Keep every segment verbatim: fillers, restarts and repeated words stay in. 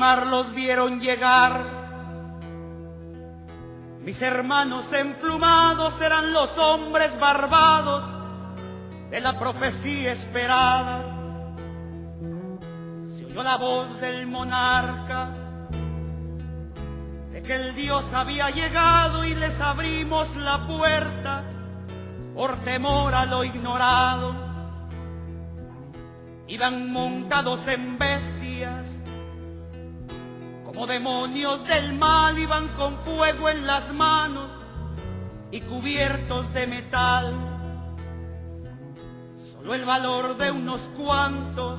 mar los vieron llegar. Mis hermanos emplumados eran los hombres barbados de la profecía esperada. Se oyó la voz del monarca de que el Dios había llegado y les abrimos la puerta por temor a lo ignorado. Iban montados en bestias, como demonios del mal, iban con fuego en las manos y cubiertos de metal. Solo el valor de unos cuantos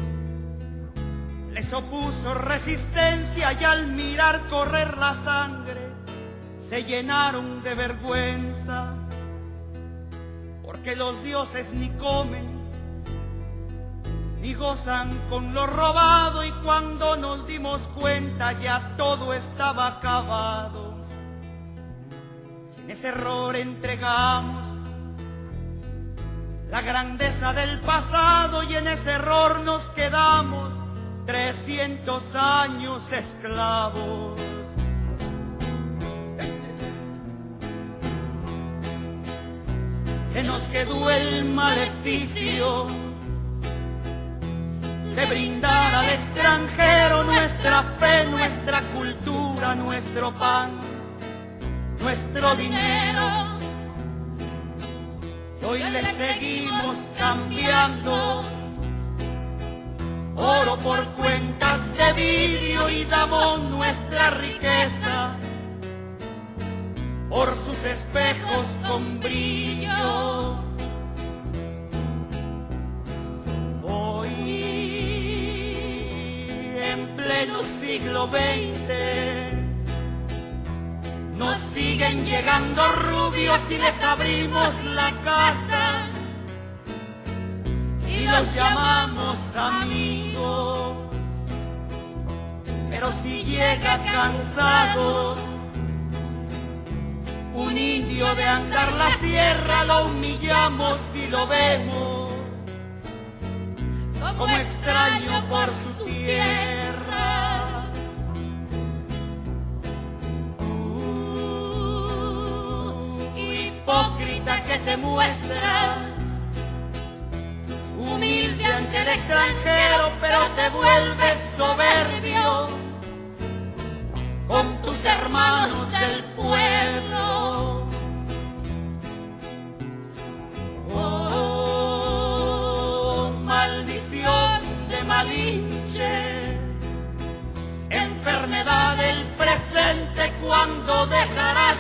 les opuso resistencia y al mirar correr la sangre se llenaron de vergüenza, porque los dioses ni comen ni gozan con lo robado, y cuando nos dimos cuenta ya todo estaba acabado. En ese error entregamos la grandeza del pasado y en ese error nos quedamos trescientos años esclavos. Se nos quedó el maleficio de brindar al extranjero nuestra fe, nuestra cultura, nuestro pan, nuestro dinero. Y hoy le seguimos cambiando oro por cuentas de vidrio y damos nuestra riqueza por sus espejos con brillo. En pleno siglo veinte nos siguen llegando rubios y les abrimos la casa y los llamamos amigos. Pero si llega cansado un indio de andar la sierra, lo humillamos y lo vemos como extraño por su tierra. Tú, hipócrita que te muestras humilde ante el extranjero, pero te vuelves soberbio con tus hermanos del pueblo. Maldición de Malinche, enfermedad del presente, cuando dejarás